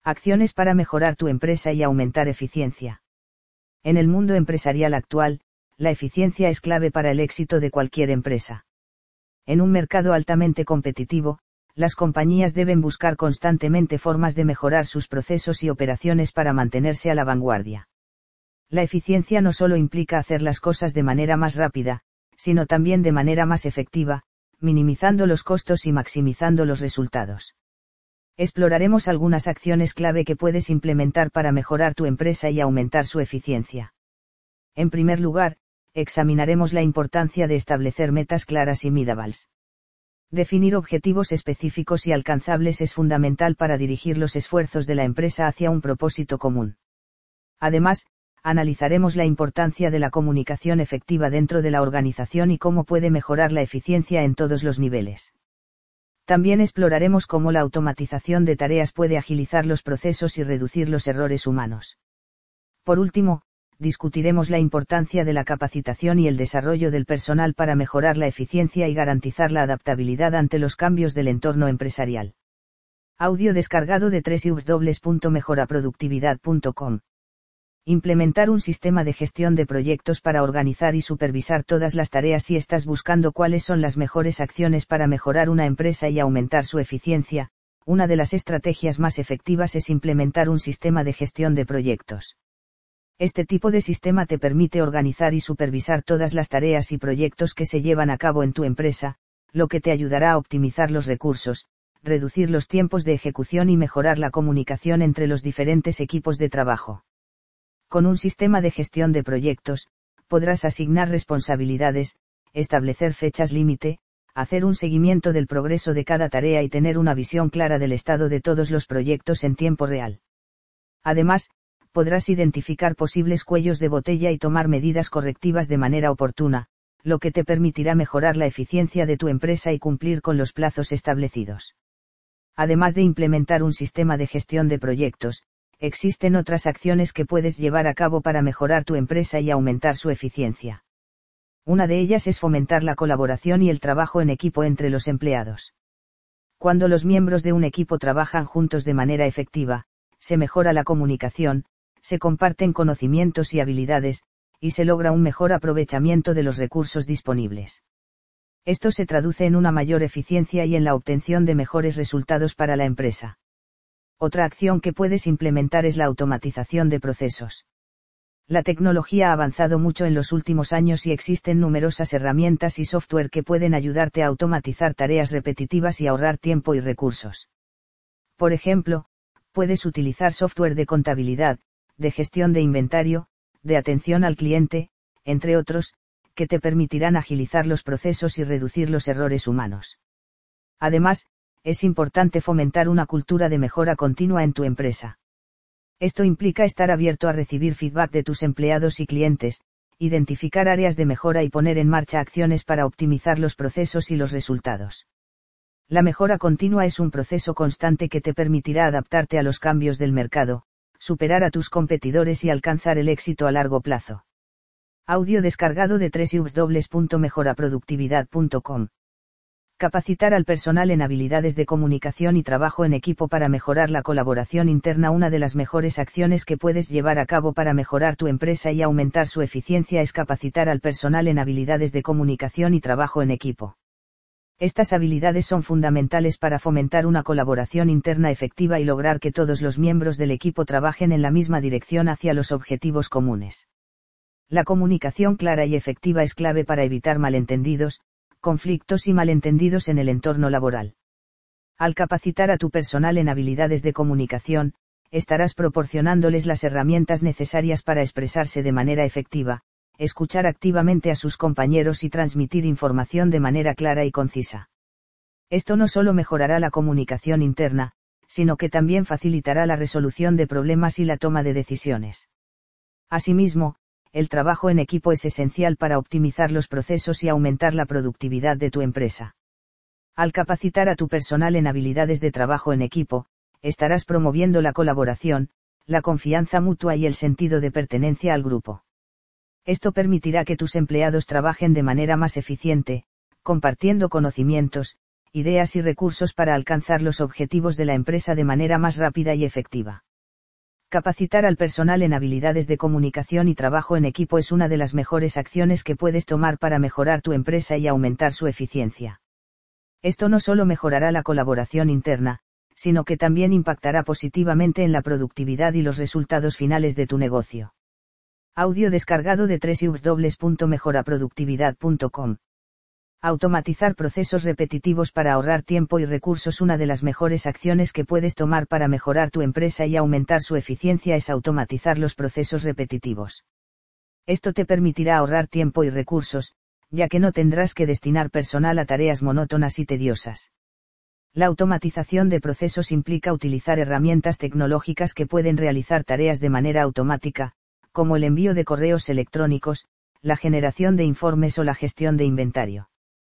Acciones para mejorar tu empresa y aumentar eficiencia. En el mundo empresarial actual, la eficiencia es clave para el éxito de cualquier empresa. En un mercado altamente competitivo, las compañías deben buscar constantemente formas de mejorar sus procesos y operaciones para mantenerse a la vanguardia. La eficiencia no solo implica hacer las cosas de manera más rápida, sino también de manera más efectiva, minimizando los costos y maximizando los resultados. Exploraremos algunas acciones clave que puedes implementar para mejorar tu empresa y aumentar su eficiencia. En primer lugar, examinaremos la importancia de establecer metas claras y measurable. Definir objetivos específicos y alcanzables es fundamental para dirigir los esfuerzos de la empresa hacia un propósito común. Además, analizaremos la importancia de la comunicación efectiva dentro de la organización y cómo puede mejorar la eficiencia en todos los niveles. También exploraremos cómo la automatización de tareas puede agilizar los procesos y reducir los errores humanos. Por último, discutiremos la importancia de la capacitación y el desarrollo del personal para mejorar la eficiencia y garantizar la adaptabilidad ante los cambios del entorno empresarial. Audio descargado de www.mejoraproductividad.com. Implementar un sistema de gestión de proyectos para organizar y supervisar todas las tareas. Si estás buscando cuáles son las mejores acciones para mejorar una empresa y aumentar su eficiencia, una de las estrategias más efectivas es implementar un sistema de gestión de proyectos. Este tipo de sistema te permite organizar y supervisar todas las tareas y proyectos que se llevan a cabo en tu empresa, lo que te ayudará a optimizar los recursos, reducir los tiempos de ejecución y mejorar la comunicación entre los diferentes equipos de trabajo. Con un sistema de gestión de proyectos, podrás asignar responsabilidades, establecer fechas límite, hacer un seguimiento del progreso de cada tarea y tener una visión clara del estado de todos los proyectos en tiempo real. Además, podrás identificar posibles cuellos de botella y tomar medidas correctivas de manera oportuna, lo que te permitirá mejorar la eficiencia de tu empresa y cumplir con los plazos establecidos. Además de implementar un sistema de gestión de proyectos, existen otras acciones que puedes llevar a cabo para mejorar tu empresa y aumentar su eficiencia. Una de ellas es fomentar la colaboración y el trabajo en equipo entre los empleados. Cuando los miembros de un equipo trabajan juntos de manera efectiva, se mejora la comunicación, se comparten conocimientos y habilidades, y se logra un mejor aprovechamiento de los recursos disponibles. Esto se traduce en una mayor eficiencia y en la obtención de mejores resultados para la empresa. Otra acción que puedes implementar es la automatización de procesos. La tecnología ha avanzado mucho en los últimos años y existen numerosas herramientas y software que pueden ayudarte a automatizar tareas repetitivas y ahorrar tiempo y recursos. Por ejemplo, puedes utilizar software de contabilidad, de gestión de inventario, de atención al cliente, entre otros, que te permitirán agilizar los procesos y reducir los errores humanos. Además, es importante fomentar una cultura de mejora continua en tu empresa. Esto implica estar abierto a recibir feedback de tus empleados y clientes, identificar áreas de mejora y poner en marcha acciones para optimizar los procesos y los resultados. La mejora continua es un proceso constante que te permitirá adaptarte a los cambios del mercado, superar a tus competidores y alcanzar el éxito a largo plazo. Audio descargado de www.mejoraproductividad.com. Capacitar al personal en habilidades de comunicación y trabajo en equipo para mejorar la colaboración interna. Una de las mejores acciones que puedes llevar a cabo para mejorar tu empresa y aumentar su eficiencia es capacitar al personal en habilidades de comunicación y trabajo en equipo. Estas habilidades son fundamentales para fomentar una colaboración interna efectiva y lograr que todos los miembros del equipo trabajen en la misma dirección hacia los objetivos comunes. La comunicación clara y efectiva es clave para evitar malentendidos, conflictos y malentendidos en el entorno laboral. Al capacitar a tu personal en habilidades de comunicación, estarás proporcionándoles las herramientas necesarias para expresarse de manera efectiva, escuchar activamente a sus compañeros y transmitir información de manera clara y concisa. Esto no solo mejorará la comunicación interna, sino que también facilitará la resolución de problemas y la toma de decisiones. Asimismo, el trabajo en equipo es esencial para optimizar los procesos y aumentar la productividad de tu empresa. Al capacitar a tu personal en habilidades de trabajo en equipo, estarás promoviendo la colaboración, la confianza mutua y el sentido de pertenencia al grupo. Esto permitirá que tus empleados trabajen de manera más eficiente, compartiendo conocimientos, ideas y recursos para alcanzar los objetivos de la empresa de manera más rápida y efectiva. Capacitar al personal en habilidades de comunicación y trabajo en equipo es una de las mejores acciones que puedes tomar para mejorar tu empresa y aumentar su eficiencia. Esto no solo mejorará la colaboración interna, sino que también impactará positivamente en la productividad y los resultados finales de tu negocio. Audio descargado de www.mejoraproductividad.com. Automatizar procesos repetitivos para ahorrar tiempo y recursos. Una de las mejores acciones que puedes tomar para mejorar tu empresa y aumentar su eficiencia es automatizar los procesos repetitivos. Esto te permitirá ahorrar tiempo y recursos, ya que no tendrás que destinar personal a tareas monótonas y tediosas. La automatización de procesos implica utilizar herramientas tecnológicas que pueden realizar tareas de manera automática, como el envío de correos electrónicos, la generación de informes o la gestión de inventario.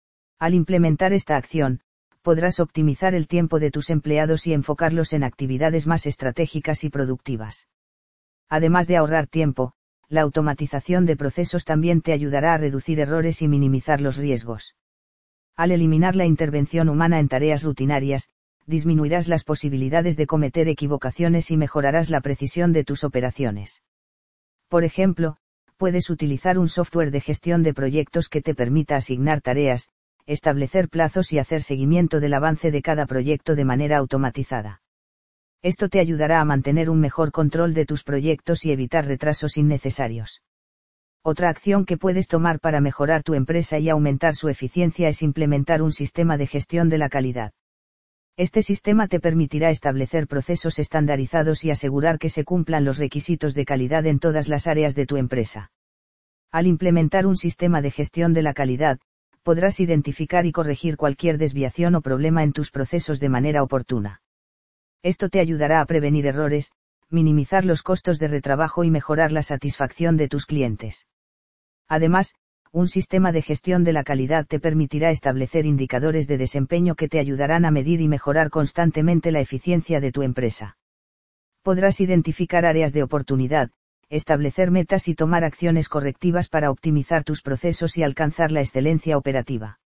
Al implementar esta acción, podrás optimizar el tiempo de tus empleados y enfocarlos en actividades más estratégicas y productivas. Además de ahorrar tiempo, la automatización de procesos también te ayudará a reducir errores y minimizar los riesgos. Al eliminar la intervención humana en tareas rutinarias, disminuirás las posibilidades de cometer equivocaciones y mejorarás la precisión de tus operaciones. Por ejemplo, puedes utilizar un software de gestión de proyectos que te permita asignar tareas, establecer plazos y hacer seguimiento del avance de cada proyecto de manera automatizada. Esto te ayudará a mantener un mejor control de tus proyectos y evitar retrasos innecesarios. Otra acción que puedes tomar para mejorar tu empresa y aumentar su eficiencia es implementar un sistema de gestión de la calidad. Este sistema te permitirá establecer procesos estandarizados y asegurar que se cumplan los requisitos de calidad en todas las áreas de tu empresa. Al implementar un sistema de gestión de la calidad, podrás identificar y corregir cualquier desviación o problema en tus procesos de manera oportuna. Esto te ayudará a prevenir errores, minimizar los costos de retrabajo y mejorar la satisfacción de tus clientes. Además, un sistema de gestión de la calidad te permitirá establecer indicadores de desempeño que te ayudarán a medir y mejorar constantemente la eficiencia de tu empresa. Podrás identificar áreas de oportunidad, establecer metas y tomar acciones correctivas para optimizar tus procesos y alcanzar la excelencia operativa.